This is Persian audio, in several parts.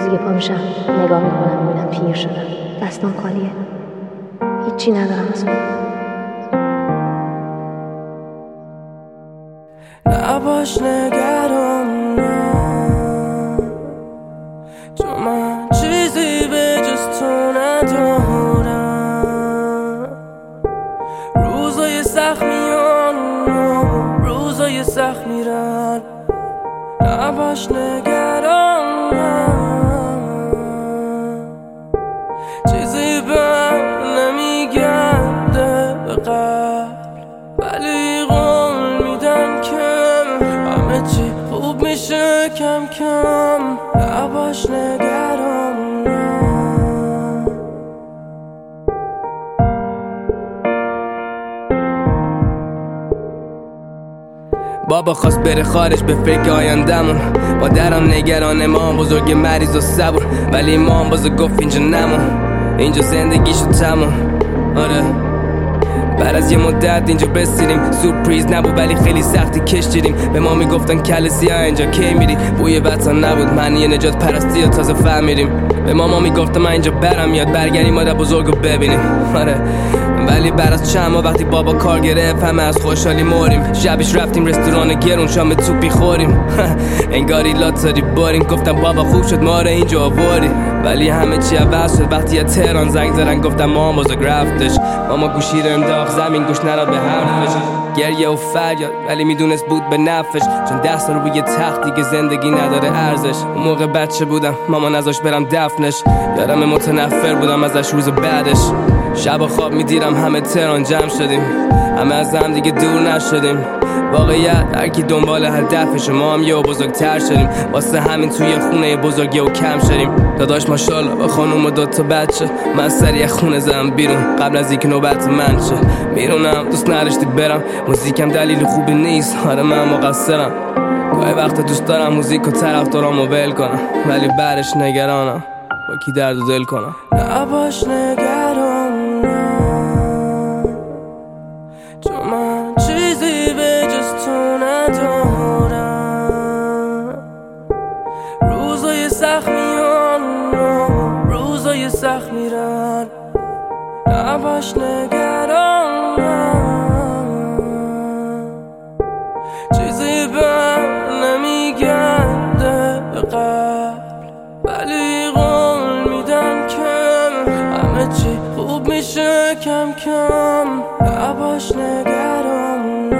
روزی که پا میشم نگاه میکنم میبینم پیر شدم، دستام خالیه، هیچی ندارم از اون. نباش نگران چون من چیزی به جز تو ندارم. روزای سخت میان روزای سخت میرن، نباش نگران چیزی به نمیگرده به قلب، ولی قول میدم که همه چی خوب میشه کم کم. نباش نگران بابا خواست بره خارج به فکر آیندمون، مادرم نگران ما بزرگ مریض و صبور، ولی ما باز گفت اینجا نمون، اینجا زندگی شد تموم. آره بعد از یه مدت اینجا بسیریم، سورپریز نبود ولی خیلی سختی کشیدیم. به ما میگفتن کل سیاه اینجا کی میری، بوی وطن نبود معنی نجات پرستی و تازه فهمیدیم. به ما میگفتن من اینجا برم یاد برگردیم مادر بزرگو ببینیم. آره ولی بعد از چند ماه وقتی بابا کار گرفت همه از خوشحالی موریم. شبش رفتیم رستوران گرون شام توپی خوریم انگاری لاتاری باریم. گفتم بابا خوب شد ما رو اینجا آوردی، ولی همه چی عوض شد وقتی از تهران زنگ زدن گفتم مام بزرگ رفتش. ماما گوشی رو انداخت زمین گوش نداد به حرفش، گریه و فریاد ولی میدونست بود به نفعش، چون 10 سال روی تختی که زندگی نداره ارزش. اون موقع بچه بودم ماما نذاشت برم دفنش، یادم متنفر بودم ازش روز بعدش. شب خواب میدیرم همه تهران جمع شدیم، همه از هم دیگه دور نشدیم. واقعیت هر کی دنبال هدفشه، ما هم یه بزرگتر شدیم، واسه همین توی خونه بزرگی و کم شدیم. داداش ماشاءالله با خانوم و 2 تا بچه، من سریع خونه زدم بیرون قبل از اینکه نوبت من شه. میرونم دوست نداشتی برم، موزیکم دلیل خوبی نیست، آره من مقصرم. گاهی وقت دوست دارم موزیک و طرفدارامو ول کنم، ولی بعدش نگرانم با کی درد و دل کنم. نباش نگران چون من چیزی به جز تو ندارم. روزای سخت میان روزای سخت میرن، نباش نگران چیزی به نمیگرده به قلب، ولی قول میدم که همه چی خوب میشه کم کم. نباش نگران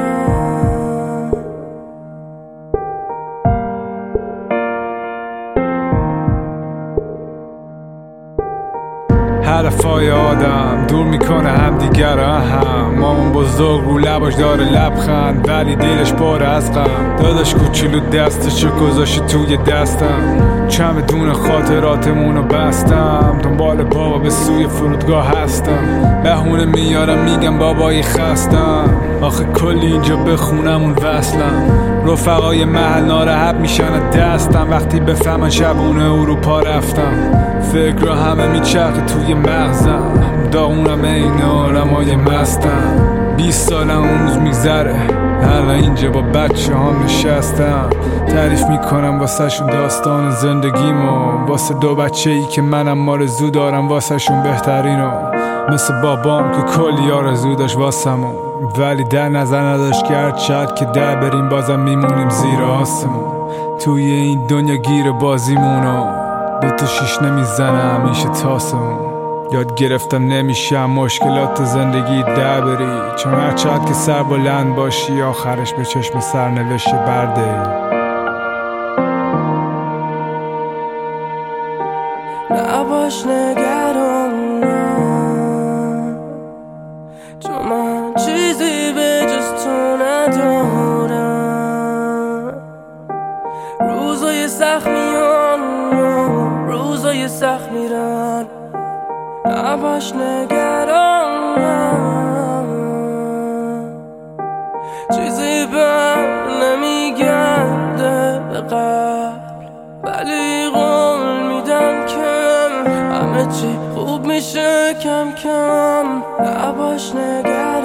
حرفای آدم دور میکنه هم دیگر هم. مامان بزرگ رو لباش داره لبخند ولی دلش پر از غم. داداش کوچولو دستشو گذاشت توی دستم، چمدون خاطراتمونو بستم. دنبال بابا به سوی فرودگاه هستم، بهونه میارم میگم بابایی خستم. آخه کلی اینجا بخونم اون وصلم، رفقای محل ناراحت میشن دستم وقتی بفهمن شبونه اروپا رفتم. فکر همه میچرخه توی مغزم، داغونم این آرمای مستم. 20 سالم اون روز میگذره، حالا اینجا با بچه هم نشستم. تعریف میکنم واسه شون داستان زندگیمو، واسه 2 بچه ای که منم آرزو دارم واسه شون بهترینو. مثل بابام که کلی آرزو داشت واسمون، ولی در نظر نداشت که هر چقدر که در بریم بازم میمونیم زیر آسمون. توی این دنیا گیر بازیمونو 2 تا 6 نمیزنم میشه تاسمون. یاد گرفتم نمیشم مشکلات زندگی در بری، چون هر چقدر که سر بلند باشی آخرش به چشم سرنوشت برده. نباش نگران چون من چیزی به جز تو ندارم. روزای سخت میان روزای سخت میرن، نباش نگران چیزی به نمیگرده به قلب، ولی قول میدم که همه چی خوب میشه کم کم. نباش نگران